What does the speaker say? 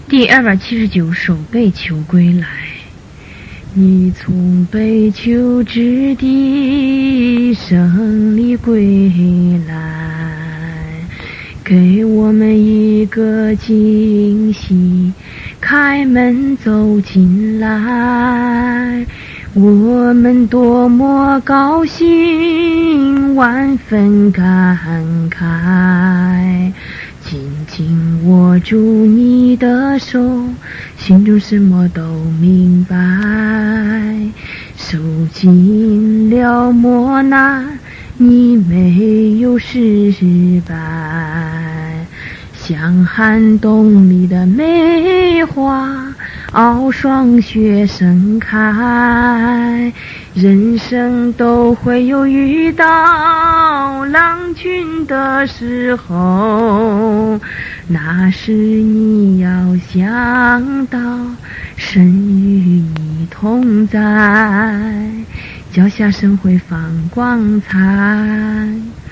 第279首北秋归来。你从北秋之地胜利归来，给我们一个惊喜，开门走进来，我们多么高兴，万分感慨，紧紧握住你的手，心中什么都明白，受尽了磨难，你没有失败，像寒冬里的梅花，傲霜雪盛开，人生都会有遇到郎君的时候，那时你要想到神与你同在，脚下神会放光彩。